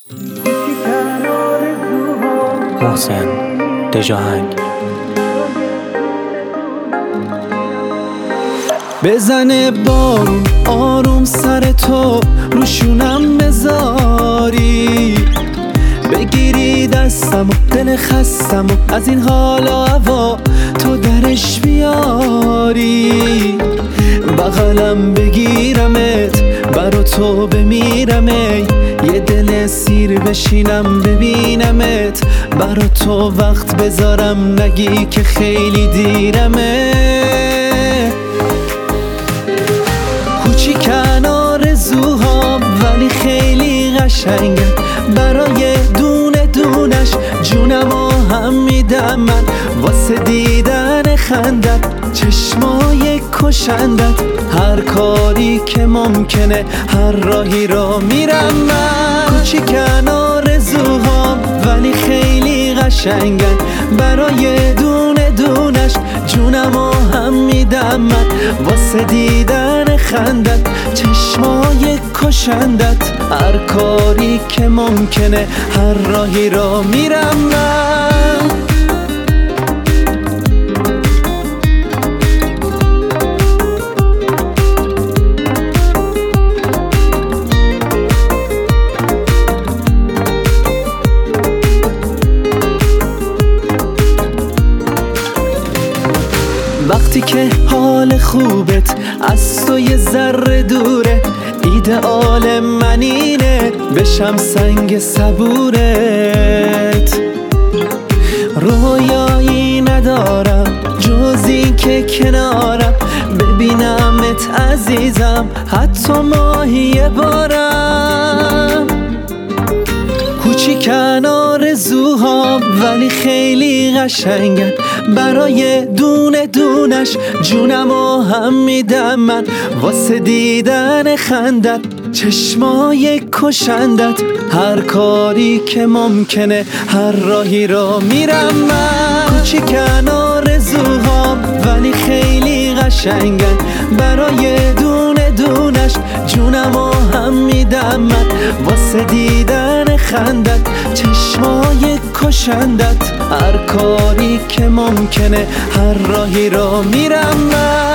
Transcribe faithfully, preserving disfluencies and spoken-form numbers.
محسن دژاهنگ. بزنه بارون آروم سر تو روشونم بذاری، بگیری دستم و دل خستم و از این حال و هوا تو درش بیاری، بغلم بگیرمت برا تو بمیرم، ای یه دل سیر بشینم ببینمت، برا تو وقت بذارم نگی که خیلی دیرمه. کوچیکن آرزوهام ولی خیلی قشنگه، برای دونه دونش جونمو هم میدم من، واسه دیدن خندت چشمای کشندت، هر کاری که ممکنه هر راهی را میرم من. کوچیکن آرزوهام ولی خیلی قشنگن، برای دونه دونش جونمو هم میدم من، واسه دیدن خندت چشمای کشندت، هر کاری که ممکنه هر راهی را میرم من. وقتی که حال خوبت از تو یه ذره دوره، ایدئال من اینه بشم سنگ صبورت، رویایی ندارم جز این که کنارم ببینمت عزیزم حتی ماهی بارم. کوچیکن آرزوهام ولی خیلی قشنگن، برای دونه دونش جونمو هم میدم من، واسه دیدن خندت چشمای کشندت، هر کاری که ممکنه هر راهی را میرم من. کوچیکن آرزوهام ولی خیلی قشنگن، برای دونه دونش جونمو هم میدم من، واسه دیدن خندت چشمای کشندت، هر کاری که ممکنه هر راهی را میرم من.